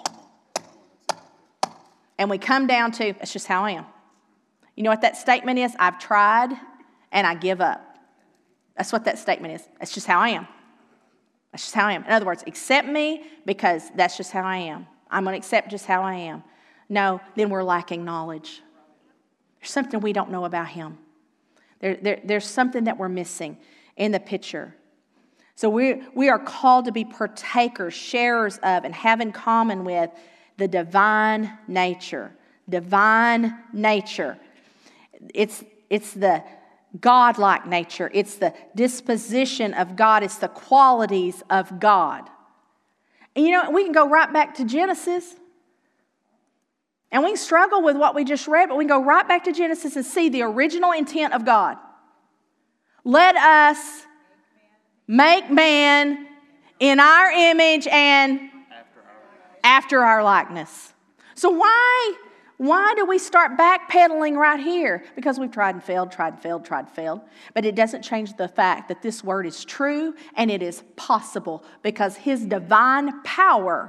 And we come down to, that's just how I am. You know what that statement is? I've tried and I give up. That's what that statement is. That's just how I am. That's just how I am. In other words, accept me because that's just how I am. I'm going to accept just how I am. No, then we're lacking knowledge. There's something we don't know about him. There's something that we're missing in the picture. So we are called to be partakers, sharers of, and have in common with the divine nature. Divine nature. It's the God-like nature. It's the disposition of God. It's the qualities of God. And you know, we can go right back to Genesis. And we can struggle with what we just read, but we can go right back to Genesis and see the original intent of God. Let us make man in our image and after our likeness. So why do we start backpedaling right here? Because we've tried and failed. But it doesn't change the fact that this word is true and it is possible because his divine power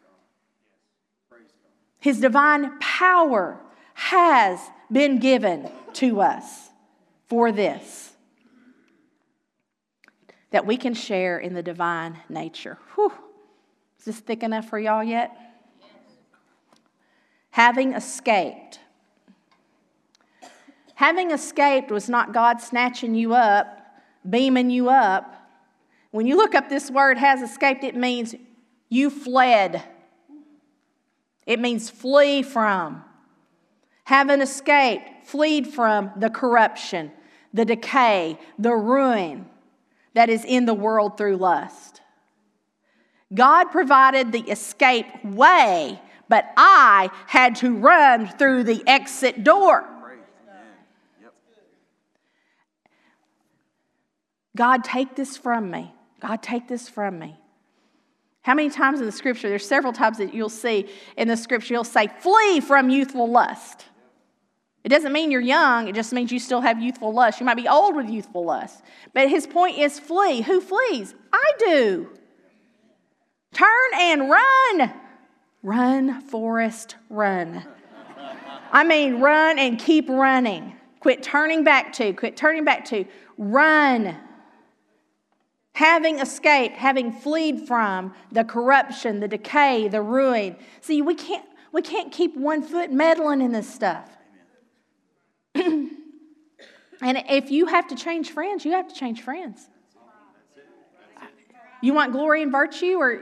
has been given to us for this. That we can share in the divine nature. Whew. Is this thick enough for y'all yet? Having escaped. Having escaped was not God snatching you up, beaming you up. When you look up this word, has escaped, it means you fled. It means flee from. Having escaped, fleed from the corruption, the decay, the ruin that is in the world through lust. God provided the escape way, but I had to run through the exit door. God, take this from me. God, take this from me. How many times in the scripture, there's several times that you'll see in the scripture, he'll say, flee from youthful lust. It doesn't mean you're young. It just means you still have youthful lust. You might be old with youthful lust. But his point is flee. Who flees? I do. Turn and run. Run, Forrest, run. I mean, run and keep running. Quit turning back to. Run. Having escaped, having fled from the corruption, the decay, the ruin. See, we can't keep one foot meddling in this stuff. And if you have to change friends, you have to change friends. You want glory and virtue, or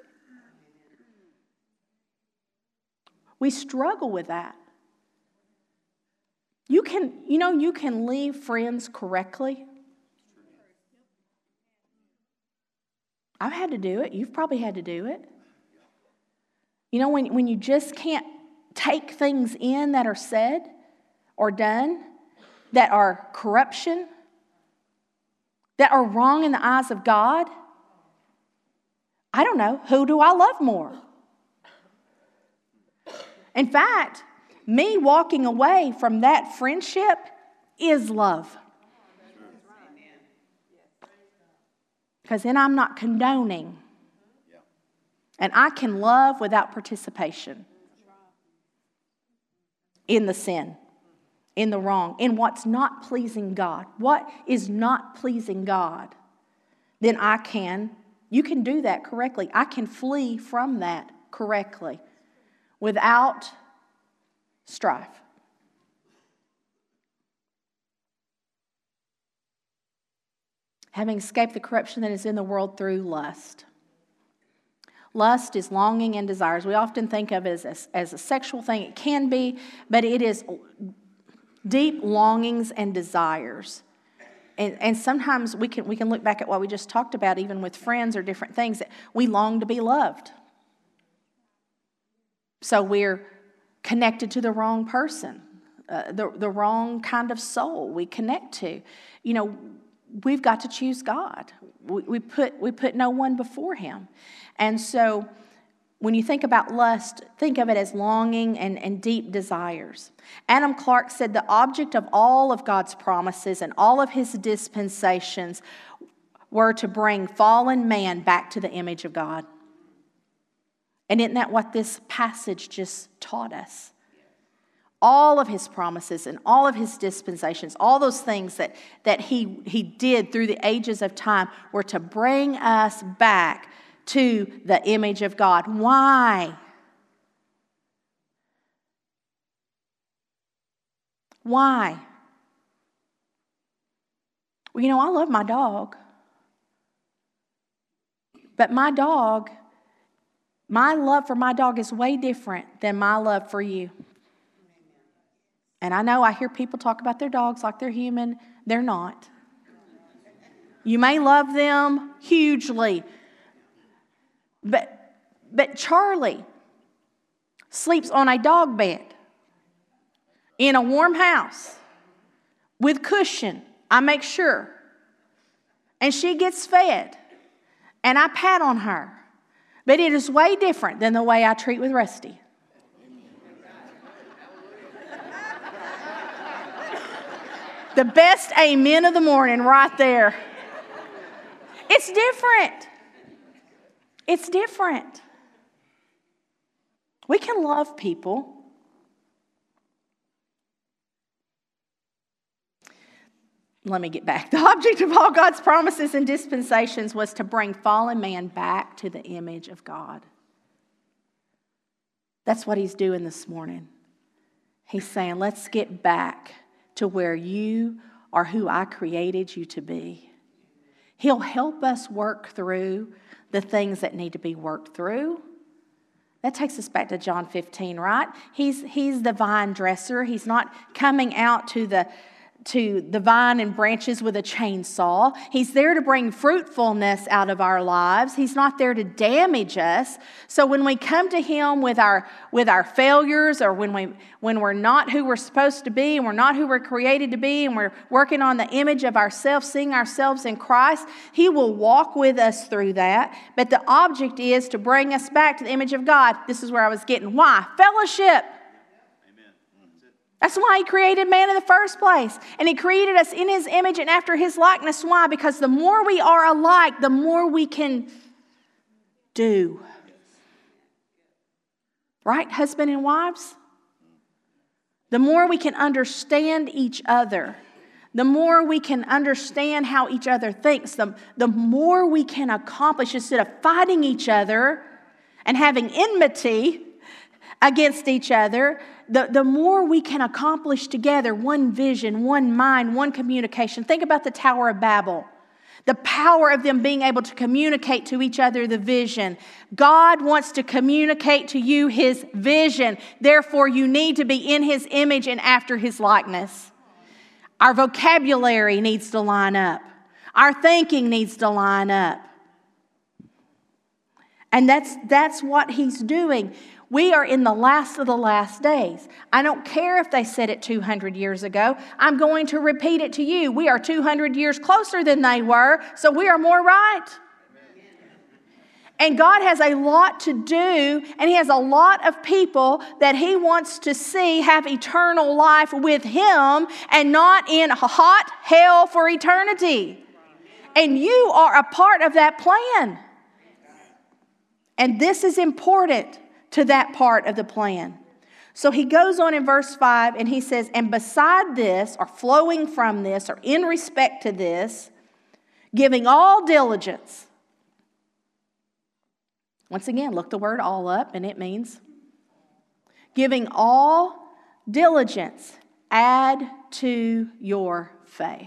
we struggle with that. You can leave friends correctly. I've had to do it. You've probably had to do it. You know, when you just can't take things in that are said or done that are corruption, that are wrong in the eyes of God? I don't know. Who do I love more? In fact, me walking away from that friendship is love. Because then I'm not condoning. And I can love without participation in the sin, in the wrong, in what's not pleasing God. What is not pleasing God? Then you can do that correctly. I can flee from that correctly without strife. Having escaped the corruption that is in the world through lust. Lust is longing and desires. We often think of it as a sexual thing. It can be, but it is deep longings and desires. And sometimes we can look back at what we just talked about, even with friends or different things, that we long to be loved. So we're connected to the wrong person, the wrong kind of soul we connect to. You know, we've got to choose God. We put no one before Him. And so when you think about lust, think of it as longing and deep desires. Adam Clarke said the object of all of God's promises and all of His dispensations were to bring fallen man back to the image of God. And isn't that what this passage just taught us? All of His promises and all of His dispensations, all those things that He did through the ages of time were to bring us back to the image of God. Why? Why? Well, you know, I love my dog. But my love for my dog is way different than my love for you. And I know I hear people talk about their dogs like they're human. They're not. You may love them hugely. But Charlie sleeps on a dog bed in a warm house with cushion, I make sure. And she gets fed. And I pat on her. But it is way different than the way I treat with Rusty. The best amen of the morning right there. It's different. It's different. We can love people. Let me get back. The object of all God's promises and dispensations was to bring fallen man back to the image of God. That's what He's doing this morning. He's saying, let's get back to where you are who I created you to be. He'll help us work through the things that need to be worked through. That takes us back to John 15, right? He's the vine dresser. He's not coming out to the vine and branches with a chainsaw. He's there to bring fruitfulness out of our lives. He's not there to damage us. So when we come to Him with our failures, or when we're not who we're supposed to be, and we're not who we're created to be, and we're working on the image of ourselves, seeing ourselves in Christ, He will walk with us through that. But the object is to bring us back to the image of God. This is where I was getting. Why? Fellowship. That's why He created man in the first place. And He created us in His image and after His likeness. Why? Because the more we are alike, the more we can do. Right, husband and wives? The more we can understand each other, the more we can understand how each other thinks, the more we can accomplish. Instead of fighting each other and having enmity against each other, the more we can accomplish together, one vision, one mind, one communication. Think about the Tower of Babel. The power of them being able to communicate to each other the vision. God wants to communicate to you His vision. Therefore, you need to be in His image and after His likeness. Our vocabulary needs to line up. Our thinking needs to line up. And that's what He's doing. We are in the last of the last days. I don't care if they said it 200 years ago. I'm going to repeat it to you. We are 200 years closer than they were, so we are more right. And God has a lot to do, and He has a lot of people that He wants to see have eternal life with Him and not in hot hell for eternity. And you are a part of that plan. And this is important to that part of the plan. So he goes on in verse 5 and he says, and beside this, or flowing from this, or in respect to this, giving all diligence. Once again, look the word all up, and it means giving all diligence, add to your faith.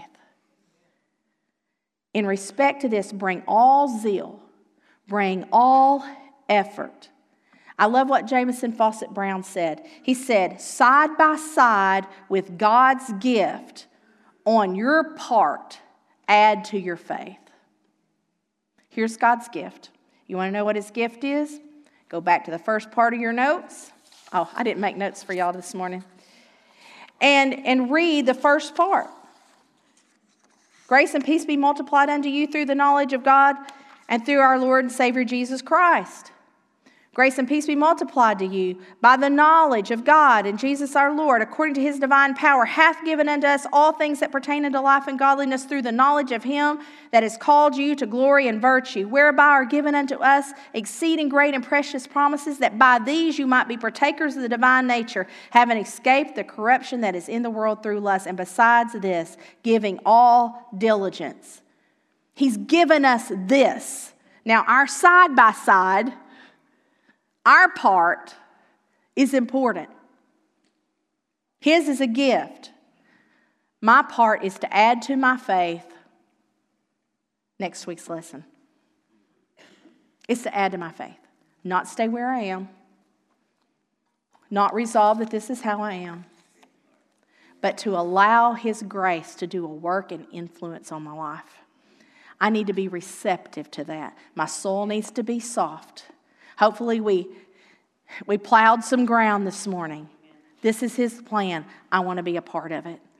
In respect to this, bring all zeal, bring all effort. I love what Jamison Fawcett Brown said. He said, side by side with God's gift, on your part, add to your faith. Here's God's gift. You want to know what His gift is? Go back to the first part of your notes. Oh, I didn't make notes for y'all this morning. And read the first part. Grace and peace be multiplied unto you through the knowledge of God and through our Lord and Savior Jesus Christ. Grace and peace be multiplied to you by the knowledge of God and Jesus our Lord, according to His divine power, hath given unto us all things that pertain unto life and godliness through the knowledge of Him that has called you to glory and virtue, whereby are given unto us exceeding great and precious promises, that by these you might be partakers of the divine nature, having escaped the corruption that is in the world through lust, and besides this, giving all diligence. He's given us this. Now, our side by side, our part is important. His is a gift. My part is to add to my faith next week's lesson. It's to add to my faith. Not stay where I am. Not resolve that this is how I am. But to allow His grace to do a work and influence on my life. I need to be receptive to that. My soul needs to be soft. Hopefully we plowed some ground this morning. This is His plan. I want to be a part of it.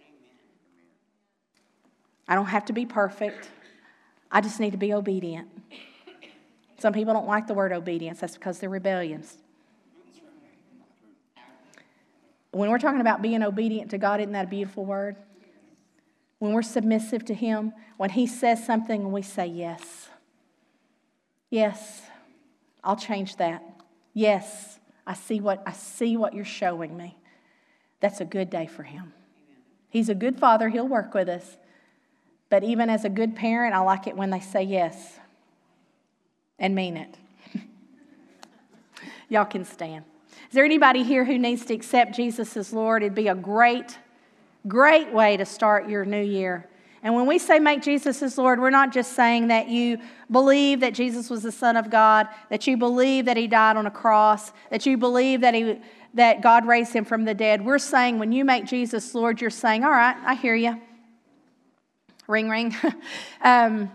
I don't have to be perfect. I just need to be obedient. Some people don't like the word obedience. That's because they're rebellious. When we're talking about being obedient to God, isn't that a beautiful word? When we're submissive to Him, when He says something and we say yes. Yes, I'll change that. Yes, I see what you're showing me. That's a good day for Him. He's a good Father. He'll work with us. But even as a good parent, I like it when they say yes and mean it. Y'all can stand. Is there anybody here who needs to accept Jesus as Lord? It'd be a great way to start your new year. And when we say make Jesus as Lord, we're not just saying that you believe that Jesus was the Son of God, that you believe that He died on a cross, that you believe that God raised Him from the dead. We're saying when you make Jesus Lord, you're saying, all right, I hear you. Ring, ring. I'm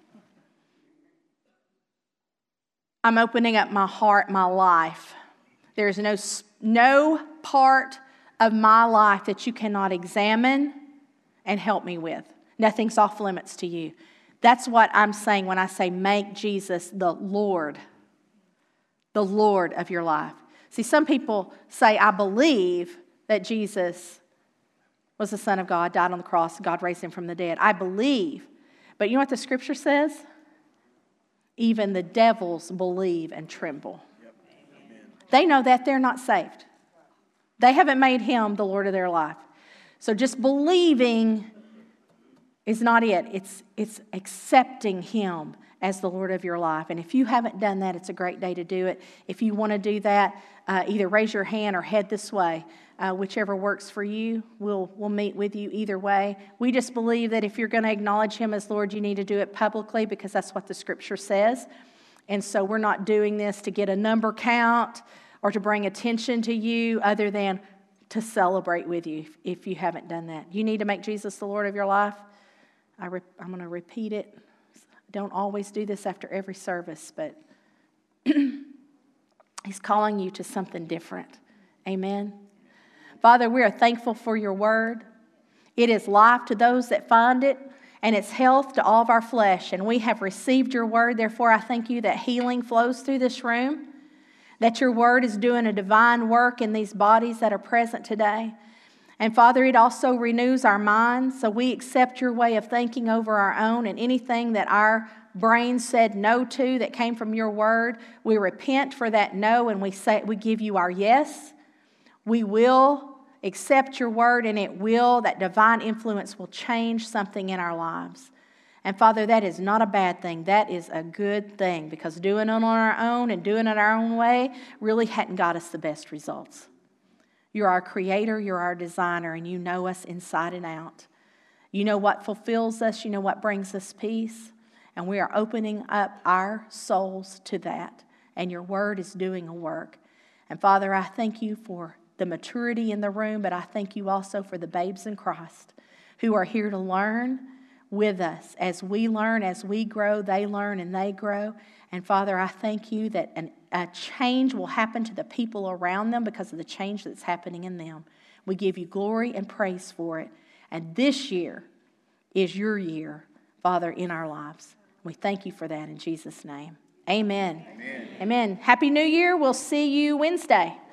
opening up my heart, my life. There's no part of my life that you cannot examine and help me with. Nothing's off limits to you. That's what I'm saying when I say make Jesus the Lord of your life. See, some people say, I believe that Jesus was the Son of God, died on the cross, God raised Him from the dead. I believe. But you know what the Scripture says? Even the devils believe and tremble. Yep. They know that they're not saved. They haven't made Him the Lord of their life. So just believing is not it. It's accepting Him as the Lord of your life. And if you haven't done that, it's a great day to do it. If you want to do that, either raise your hand or head this way. Whichever works for you, we'll meet with you either way. We just believe that if you're going to acknowledge Him as Lord, you need to do it publicly because that's what the Scripture says. And so we're not doing this to get a number count or to bring attention to you other than to celebrate with you if you haven't done that. You need to make Jesus the Lord of your life. I'm going to repeat it. Don't always do this after every service, but He's calling you to something different. Amen. Father, we are thankful for your word. It is life to those that find it, and it's health to all of our flesh. And we have received your word. Therefore, I thank you that healing flows through this room, that your word is doing a divine work in these bodies that are present today. And Father, it also renews our minds, so we accept your way of thinking over our own, and anything that our brain said no to that came from your word, we repent for that no, and we give you our yes. We will accept your word, and that divine influence will change something in our lives. And Father, that is not a bad thing. That is a good thing, because doing it on our own and doing it our own way really hadn't got us the best results. You're our creator, you're our designer, and you know us inside and out. You know what fulfills us, you know what brings us peace, and we are opening up our souls to that, and your word is doing a work. And Father, I thank you for the maturity in the room, but I thank you also for the babes in Christ who are here to learn with us. As we learn, as we grow, they learn and they grow. And Father, I thank you that a change will happen to the people around them because of the change that's happening in them. We give you glory and praise for it. And this year is your year, Father, in our lives. We thank you for that in Jesus' name. Amen. Amen. Amen. Happy New Year. We'll see you Wednesday.